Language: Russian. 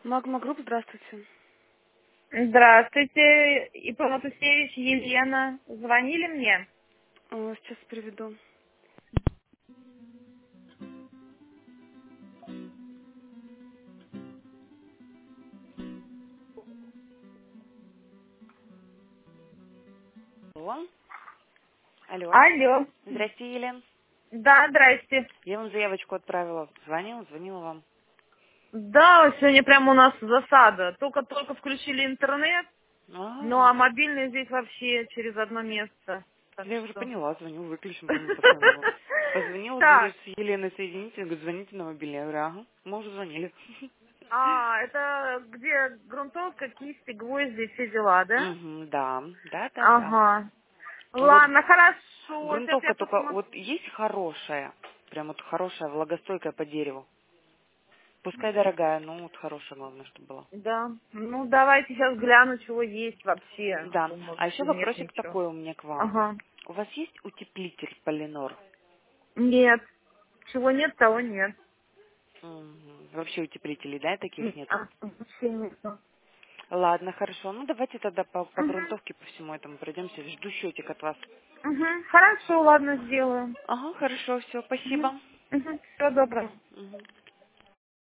Магма Групп, здравствуйте. Здравствуйте, Ипполит Алексеевич, Елена. Звонили мне? Сейчас приведу. Алло. Алло. Алло. Здрасте, Елен. Да, здрасте. Я вам заявочку отправила. Звонила вам. Да, сегодня прямо у нас засада. Только-только включили интернет, ну А, а мобильный здесь вообще через одно место. Так я уже что... поняла, звоню, выключим, потом позвонила. Позвонила, говорит, Так, с Еленой соедините, я говорю, звоните на мобильный. Я говорю, ага, мы уже звонили. это где грунтовка, кисти, гвозди, все дела, да? Угу, да, да. Ага. Вот Ладно, хорошо. Сейчас я грунтовка только, посмотрю. вот есть хорошая, прям вот хорошая, влагостойкая по дереву. Пускай дорогая, но вот хорошая, главное, чтобы была. Да. Ну, давайте сейчас гляну, чего есть вообще. А Да, то, может, а еще нет вопросик ничего. такой у меня к вам. Ага. У вас есть утеплитель Полинор? Нет. Чего нет, того нет. Мгм. Вообще утеплителей, да, таких нету? Вообще нету. Ладно, хорошо. Ну, давайте тогда по Угу. грунтовке по всему этому пройдемся. Жду счетик от вас. Угу. Хорошо, ладно, сделаю. Ага, хорошо, все, Угу. спасибо. Угу. Всего доброго. Мгм.